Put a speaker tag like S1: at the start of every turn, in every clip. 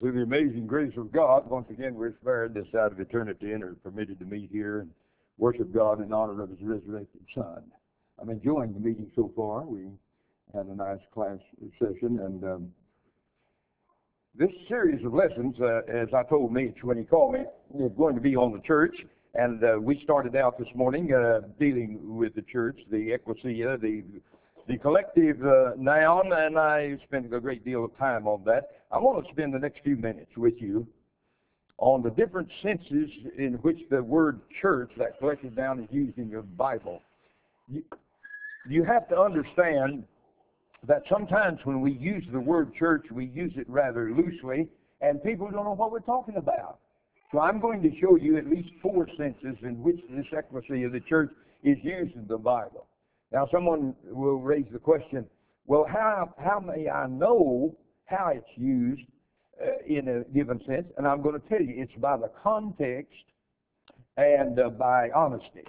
S1: Through the amazing grace of God, once again we're spared this side of eternity and are permitted to meet here and worship God in honor of His resurrected Son. I'm enjoying the meeting so far. We had a nice class session, and this series of lessons, as I told Mitch when he called me, is going to be on the church. And we started out this morning dealing with the church, the ecclesia, the collective noun, and I spent a great deal of time on that. I want to spend the next few minutes with you on the different senses in which the word church, that collective noun, is used in your Bible. You have to understand that sometimes when we use the word church, we use it rather loosely, and people don't know what we're talking about. So I'm going to show you at least 4 senses in which this ecclesia of the church is used in the Bible. Now, someone will raise the question, well, how may I know how it's used in a given sense? And I'm going to tell you, it's by the context and by honesty.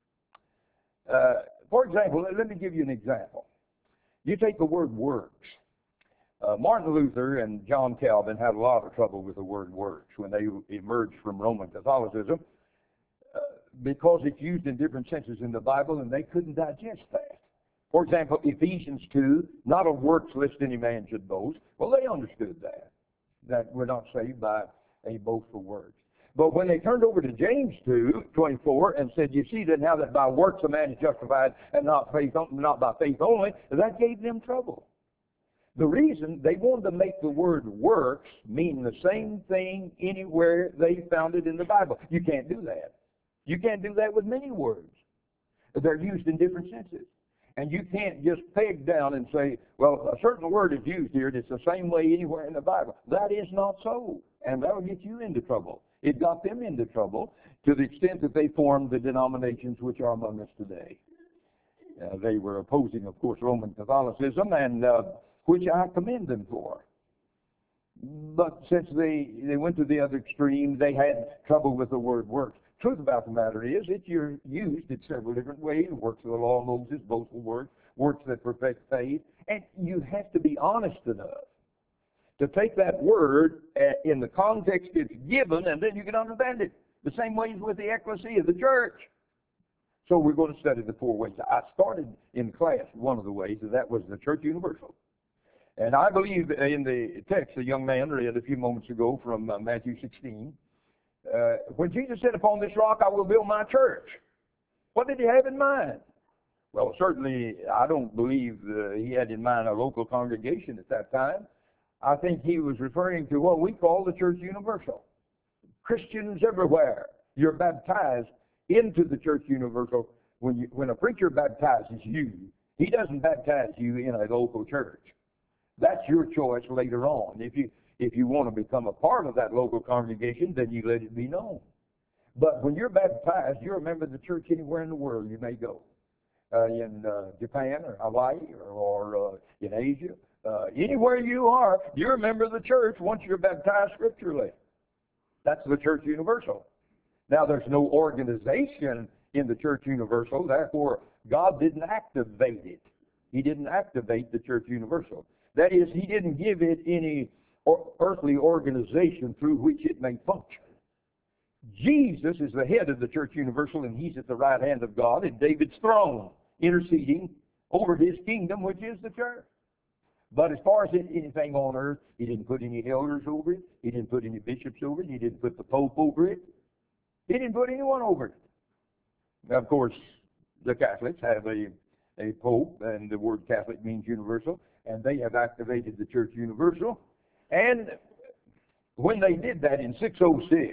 S1: For example, let me give you an example. You take the word works. Martin Luther and John Calvin had a lot of trouble with the word works when they emerged from Roman Catholicism because it's used in different senses in the Bible, and they couldn't digest that. For example, Ephesians 2, not of works lest any man should boast. Well, they understood that we're not saved by a boastful words. But when they turned over to James 2:24 and said, you see that now that by works a man is justified and not by faith only, that gave them trouble. The reason they wanted to make the word works mean the same thing anywhere they found it in the Bible. You can't do that. You can't do that with many words. They're used in different senses. And you can't just peg down and say, well, a certain word is used here and it's the same way anywhere in the Bible. That is not so. And that'll get you into trouble. It got them into trouble to the extent that they formed the denominations which are among us today. They were opposing, of course, Roman Catholicism, and which I commend them for. But since they went to the other extreme, they had trouble with the word works. Truth about the matter is, it's used in several different ways. Works of the law of Moses, boastful works, works that perfect faith. And you have to be honest enough to take that word in the context it's given, and then you can understand it. The same way as with the ecclesia, the church. So we're going to study the 4 ways. I started in class one of the ways, and that was the church universal. And I believe in the text a young man read a few moments ago from Matthew 16, when Jesus said, upon this rock I will build my church. What did he have in mind? Well, certainly I don't believe he had in mind a local congregation at that time. I think he was referring to what we call the church universal. Christians everywhere. You're baptized into the church universal. When a preacher baptizes you, he doesn't baptize you in a local church. That's your choice later on. If you want to become a part of that local congregation, then you let it be known. But when you're baptized, you're a member of the church anywhere in the world you may go. In Japan or Hawaii or in Asia. Anywhere you are, you're a member of the church once you're baptized scripturally. That's the church universal. Now, there's no organization in the church universal, therefore God didn't activate it. He didn't activate the church universal. That is, he didn't give it any earthly organization through which it may function. Jesus is the head of the church universal, and he's at the right hand of God at David's throne, interceding over his kingdom, which is the church. But as far as anything on earth, he didn't put any elders over it. He didn't put any bishops over it. He didn't put the Pope over it. He didn't put anyone over it. Now, of course, the Catholics have a Pope, and the word Catholic means universal, and they have activated the church universal. And when they did that in 606,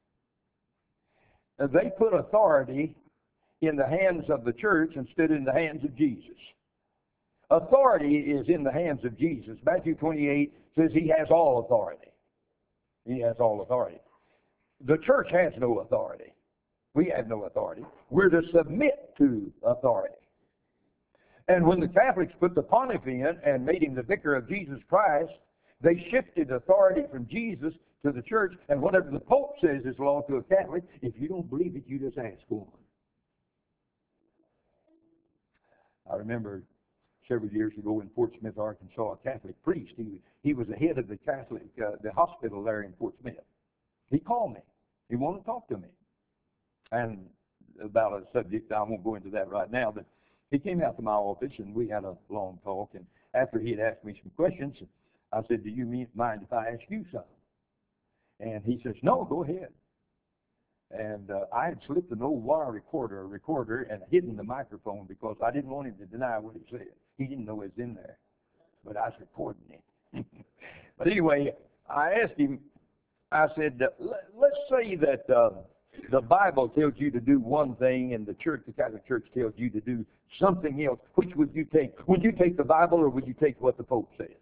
S1: they put authority in the hands of the church instead of in the hands of Jesus. Authority is in the hands of Jesus. Matthew 28 says he has all authority. He has all authority. The church has no authority. We have no authority. We're to submit to authority. And when the Catholics put the pontiff in and made him the vicar of Jesus Christ, they shifted authority from Jesus to the church, and whatever the Pope says is law to a Catholic, if you don't believe it, you just ask one. I remember several years ago in Fort Smith, Arkansas, a Catholic priest. He was the head of the Catholic, the hospital there in Fort Smith. He called me. He wanted to talk to me. And about a subject, I won't go into that right now, but he came out to my office and we had a long talk. And after he had asked me some questions, I said, do you mind if I ask you something? And he says, no, go ahead. And I had slipped an old wire recorder, and hidden the microphone because I didn't want him to deny what he said. He didn't know it was in there, but I was recording it. But anyway, I asked him, I said, let's say that the Bible tells you to do one thing and the Catholic Church tells you to do something else. Which would you take? Would you take the Bible or would you take what the Pope said?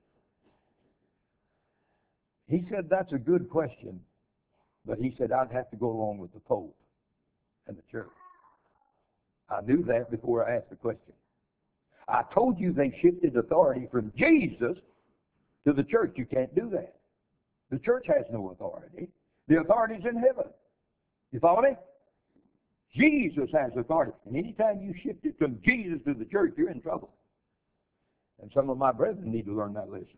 S1: He said, that's a good question. But he said, I'd have to go along with the Pope and the church. I knew that before I asked the question. I told you they shifted authority from Jesus to the church. You can't do that. The church has no authority. The authority's in heaven. You follow me? Jesus has authority. And anytime you shift it from Jesus to the church, you're in trouble. And some of my brethren need to learn that lesson.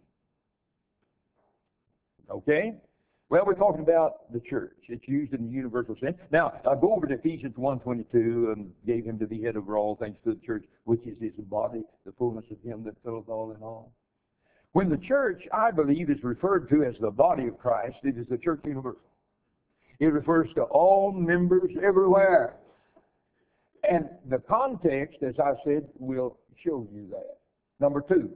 S1: Okay? Well, we're talking about the church. It's used in the universal sense. Now, I'll go over to Ephesians 1:22, and gave him to be head over all things to the church, which is his body, the fullness of him that filleth all in all. When the church, I believe, is referred to as the body of Christ, it is the church universal. It refers to all members everywhere. And the context, as I said, will show you that. Number two,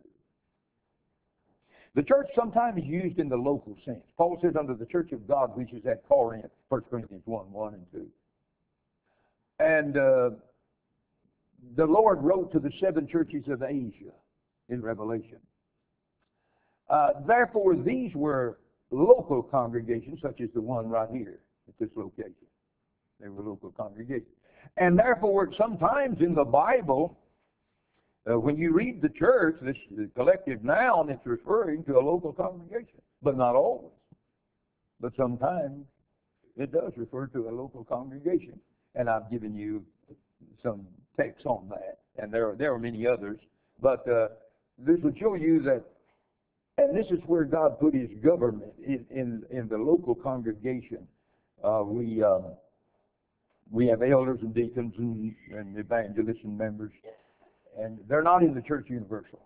S1: the church sometimes is used in the local sense. Paul says under the church of God, which is at Corinth, 1 Corinthians 1:1 and 2. And the Lord wrote to the 7 churches of Asia in Revelation. Therefore, these were local congregations, such as the one right here at this location. They were local congregations. And therefore, sometimes in the Bible, when you read the church, this collective noun, it's referring to a local congregation, but not always. But sometimes it does refer to a local congregation. And I've given you some texts on that, and there are many others. But this will show you that, and this is where God put his government in the local congregation. We have elders and deacons and evangelists and members. And they're not in the church universal.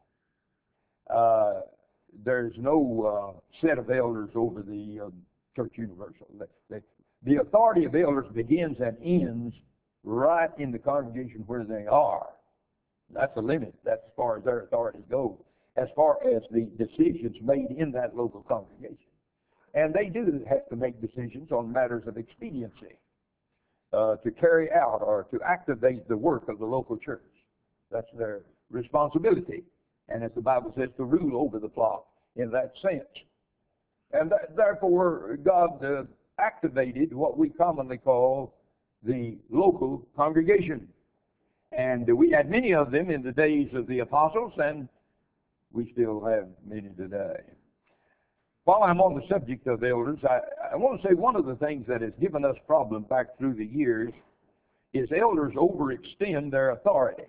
S1: There's no set of elders over the church universal. The authority of elders begins and ends right in the congregation where they are. That's the limit. That's as far as their authority goes, as far as the decisions made in that local congregation. And they do have to make decisions on matters of expediency to carry out or to activate the work of the local church. That's their responsibility. And as the Bible says, to rule over the flock in that sense. And therefore, God activated what we commonly call the local congregation. And we had many of them in the days of the apostles, and we still have many today. While I'm on the subject of elders, I want to say one of the things that has given us problems back through the years is elders overextend their authority.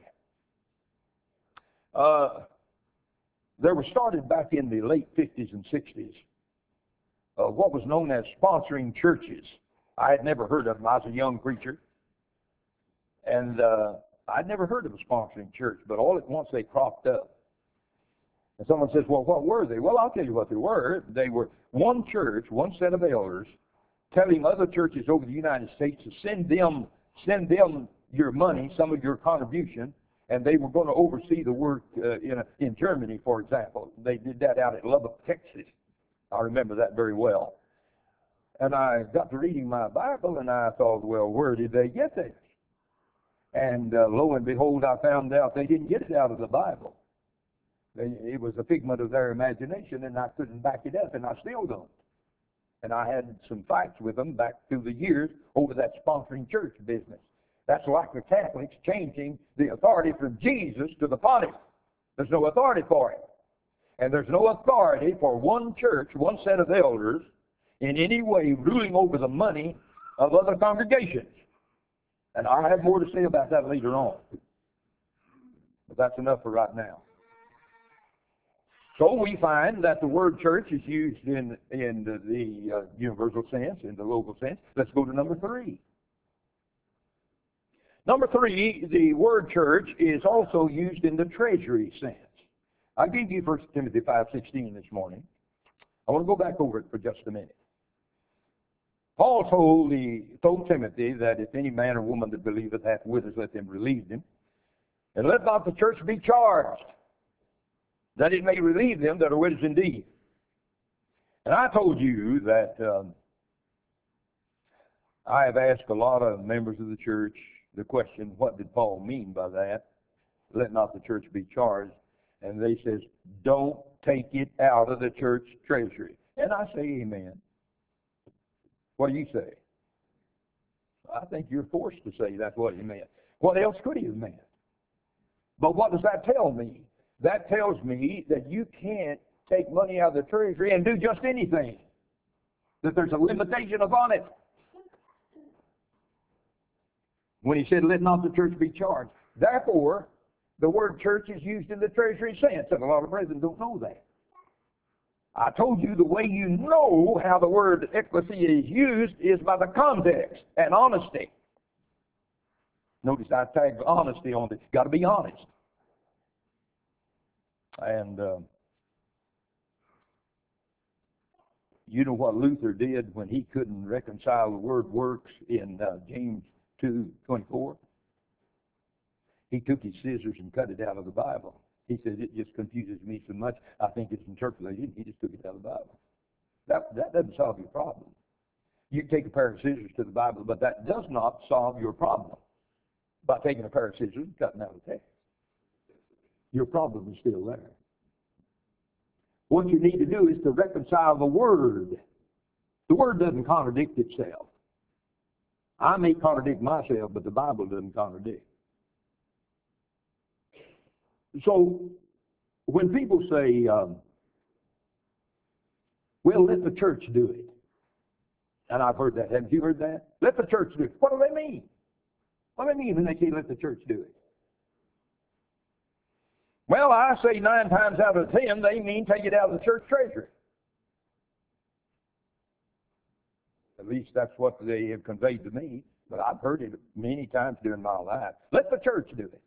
S1: There was started back in the late 50s and 60s what was known as sponsoring churches. I had never heard of them. I was a young preacher, and I'd never heard of a sponsoring church, but all at once they cropped up. And someone says, well, what were they? Well, I'll tell you what they were. They were one church, one set of elders, telling other churches over the United States to send them your money, some of your contribution, and they were going to oversee the work in Germany, for example. They did that out at Lubbock, Texas. I remember that very well. And I got to reading my Bible, and I thought, well, where did they get this? And lo and behold, I found out they didn't get it out of the Bible. It was a figment of their imagination, and I couldn't back it up, and I still don't. And I had some fights with them back through the years over that sponsoring church business. That's like the Catholics changing the authority from Jesus to the pontiff. There's no authority for it. And there's no authority for one church, one set of elders, in any way ruling over the money of other congregations. And I'll have more to say about that later on. But that's enough for right now. So we find that the word church is used in the universal sense, in the local sense. Let's go to number 3. Number 3, the word church is also used in the treasury sense. I gave you 1 Timothy 5:16 this morning. I want to go back over it for just a minute. Paul told Timothy that if any man or woman that believeth hath withers, let them relieve them. And let not the church be charged, that it may relieve them that are widows indeed. And I told you that I have asked a lot of members of the church the question, what did Paul mean by that? Let not the church be charged. And they says, don't take it out of the church treasury. And I say amen. What do you say? I think you're forced to say that's what he meant. What else could he have meant? But what does that tell me? That tells me that you can't take money out of the treasury and do just anything. That there's a limitation upon it. When he said, let not the church be charged. Therefore, the word church is used in the treasury sense, and a lot of brethren don't know that. I told you the way you know how the word ecclesia is used is by the context and honesty. Notice I tagged honesty on it. Got to be honest. And you know what Luther did when he couldn't reconcile the word works in James 2:24? He took his scissors and cut it out of the Bible. He said, it just confuses me so much, I think it's interpolated. He just took it out of the Bible. That doesn't solve your problem. You can take a pair of scissors to the Bible, but that does not solve your problem by taking a pair of scissors and cutting out the text. Your problem is still there. What you need to do is to reconcile the Word. The Word doesn't contradict itself. I may contradict myself, but the Bible doesn't contradict. So, when people say, well, let the church do it. And I've heard that. Haven't you heard that? Let the church do it. What do they mean? What do they mean when they say let the church do it? Well, I say 9 times out of 10, they mean take it out of the church treasury. At least that's what they have conveyed to me. But I've heard it many times during my life. Let the church do it.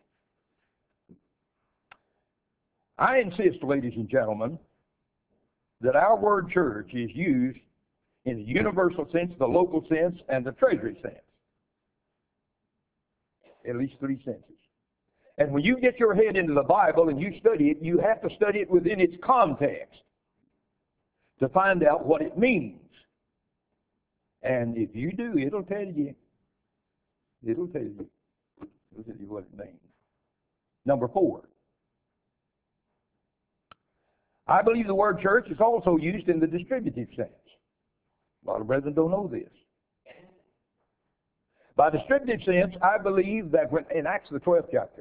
S1: I insist, ladies and gentlemen, that our word church is used in the universal sense, the local sense, and the treasury sense. At least 3 senses. And when you get your head into the Bible and you study it, you have to study it within its context to find out what it means. And if you do, it'll tell you. It'll tell you. It'll tell you what it means. Number 4. I believe the word church is also used in the distributive sense. A lot of brethren don't know this. By distributive sense, I believe that when in Acts the 12th chapter,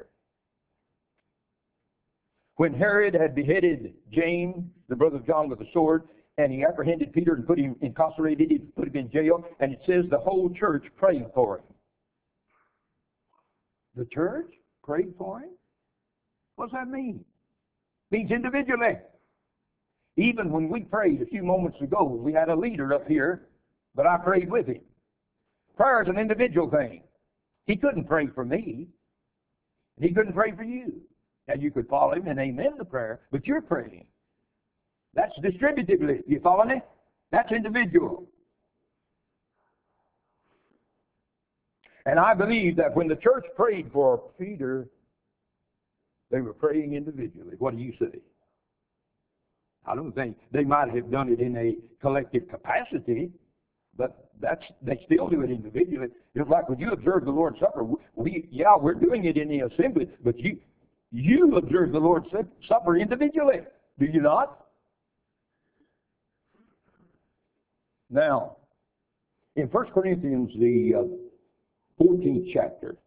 S1: when Herod had beheaded James, the brother of John, with a sword, and he apprehended Peter and put him incarcerated, he put him in jail, and it says the whole church prayed for him. The church prayed for him? What does that mean? It means individually. Even when we prayed a few moments ago, we had a leader up here, but I prayed with him. Prayer is an individual thing. He couldn't pray for me. He couldn't pray for you. Now, you could follow him and amen the prayer, but you're praying. That's distributively. You follow me? That's individual. And I believe that when the church prayed for Peter, they were praying individually. What do you say? I don't think they might have done it in a collective capacity, but they still do it individually. It's like when you observe the Lord's Supper, we're doing it in the assembly, but you observe the Lord's Supper individually, do you not? Now, in 1 Corinthians, the 14th chapter,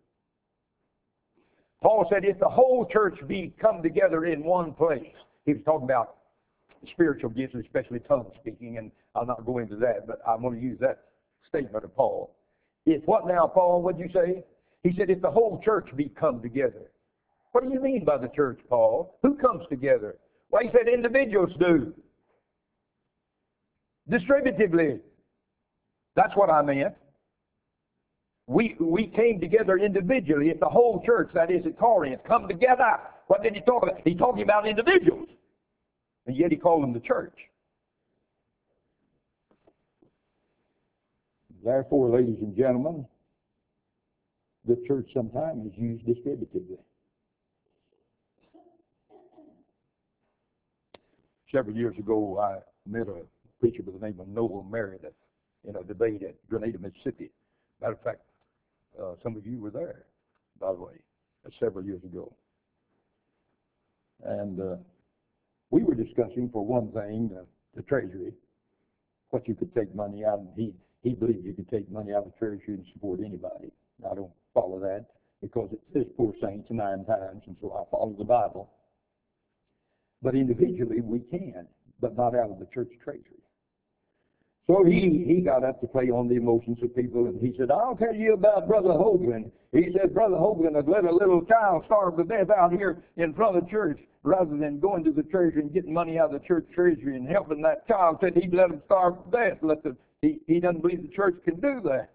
S1: Paul said, if the whole church be come together in one place, he was talking about spiritual gifts, especially tongue speaking, and I'll not go into that, but I'm going to use that statement of Paul. If what now, Paul, what'd you say? He said, if the whole church be come together. What do you mean by the church, Paul? Who comes together? Well, he said individuals do. Distributively. That's what I meant. We came together individually. If the whole church, that is at Corinth, come together, what did he talk about? He talking about individuals. And yet he called them the church. Therefore, ladies and gentlemen, the church sometimes is used distributively. Several years ago, I met a preacher by the name of Noel Meredith in a debate at Grenada, Mississippi. Matter of fact, some of you were there, by the way, several years ago. And we were discussing, for one thing, the treasury, what you could take money out, and he believed you could take money out of the treasury and support anybody. I don't follow that because it says poor saints 9 times, and so I follow the Bible. But individually we can, but not out of the church treasury. So he got up to play on the emotions of people, and he said, I'll tell you about Brother Hoagland. He said, Brother Hoagland had let a little child starve to death out here in front of the church rather than going to the treasury and getting money out of the church treasury and helping that child. Said he'd let him starve to death. He doesn't believe the church can do that.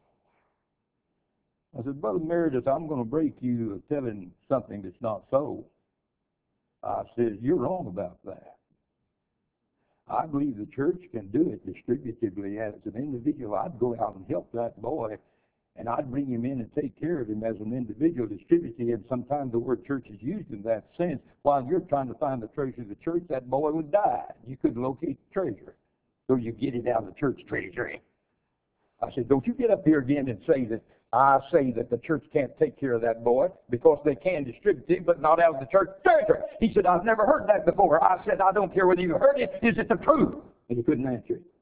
S1: I said, Brother Meredith, I'm going to break you of telling something that's not so. I said, you're wrong about that. I believe the church can do it distributively. As an individual, I'd go out and help that boy, and I'd bring him in and take care of him as an individual distributively. And sometimes the word church is used in that sense. While you're trying to find the treasure of the church, that boy would die. You couldn't locate the treasure. So you get it out of the church treasury. I said, don't you get up here again and say that I say that the church can't take care of that boy because they can distribute it, but not out of the church treasury. He said, I've never heard that before. I said, I don't care whether you heard it. Is it the truth? And he couldn't answer it.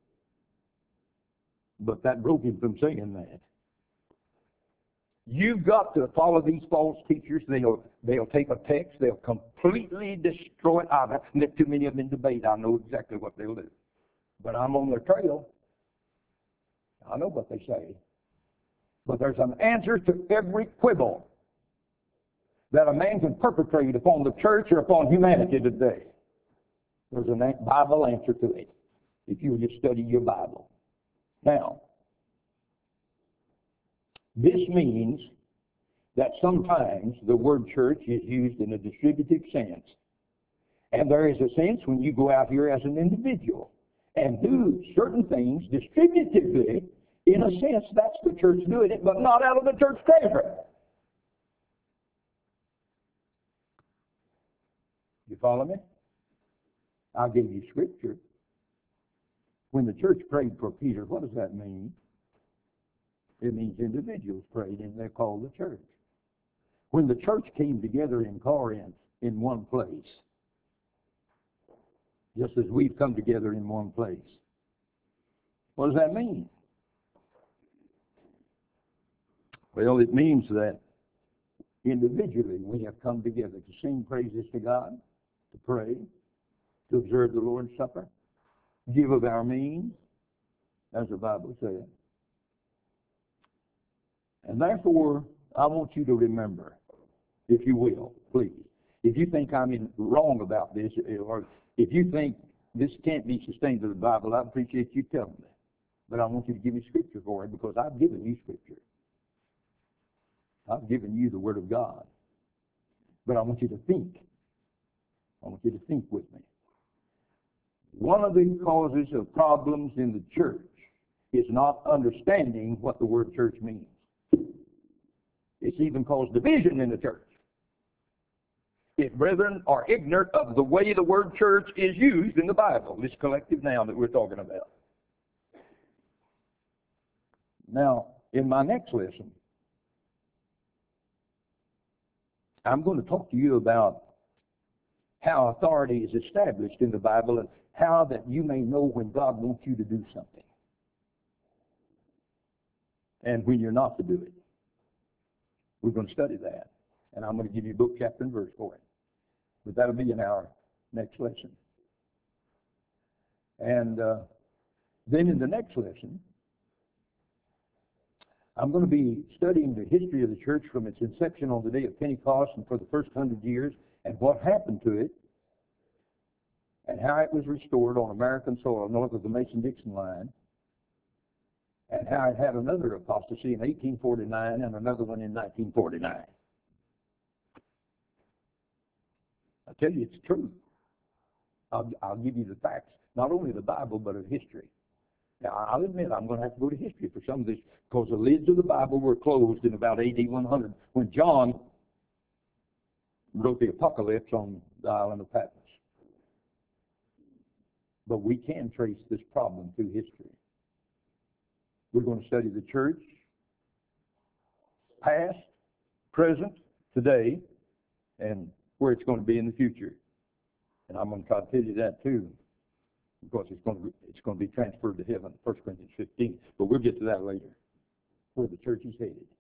S1: But that broke him from saying that. You've got to follow these false teachers. They'll take a text. They'll completely destroy it. I've met too many of them in debate. I know exactly what they'll do. But I'm on their trail. I know what they say. But there's an answer to every quibble that a man can perpetrate upon the church or upon humanity today. There's a Bible answer to it, if you just study your Bible. Now, this means that sometimes the word church is used in a distributive sense. And there is a sense when you go out here as an individual and do certain things distributively. In a sense, that's the church doing it, but not out of the church treasury. You follow me? I'll give you scripture. When the church prayed for Peter, what does that mean? It means individuals prayed, and they're called the church. When the church came together in Corinth in one place, just as we've come together in one place, what does that mean? Well, it means that individually we have come together to sing praises to God, to pray, to observe the Lord's Supper, give of our means, as the Bible says. And therefore, I want you to remember, if you will, please, if you think I'm wrong about this, or if you think this can't be sustained to the Bible, I appreciate you telling me. But I want you to give me scripture for it, because I've given you scripture. I've given you the Word of God. But I want you to think. I want you to think with me. One of the causes of problems in the church is not understanding what the word church means. It's even caused division in the church. If brethren are ignorant of the way the word church is used in the Bible, this collective noun that we're talking about. Now, in my next lesson, I'm going to talk to you about how authority is established in the Bible and how that you may know when God wants you to do something and when you're not to do it. We're going to study that, and I'm going to give you book, chapter, and verse for it. But that'll be in our next lesson. And then in the next lesson, I'm going to be studying the history of the church from its inception on the day of Pentecost and for the first 100 years and what happened to it and how it was restored on American soil north of the Mason-Dixon line, and how it had another apostasy in 1849 and another one in 1949. I tell you, it's true. I'll give you the facts, not only the Bible, but of history. Now, I'll admit I'm going to have to go to history for some of this, because the lids of the Bible were closed in about AD 100 when John wrote the Apocalypse on the island of Patmos. But we can trace this problem through history. We're going to study the church, past, present, today, and where it's going to be in the future. And I'm going to try to tell you that too, because it's going to be transferred to heaven, 1 Corinthians 15. But we'll get to that later, where the church is headed.